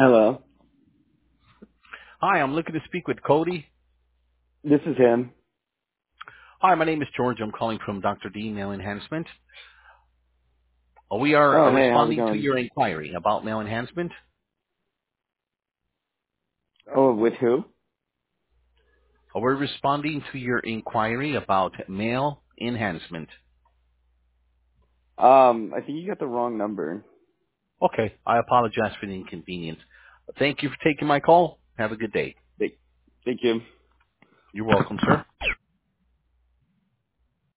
Hello. Hi, I'm looking to speak with Cody. This is him. Hi, my name is George. I'm calling from Dr. D Mail Enhancement. We are Oh, hey, how's it responding to going? your inquiry about mail enhancement. Oh, with who? We're responding to your inquiry about mail enhancement. I think you got the wrong number. Okay, I apologize for the inconvenience. Thank you for taking my call. Have a good day. Thank you. You're welcome, sir.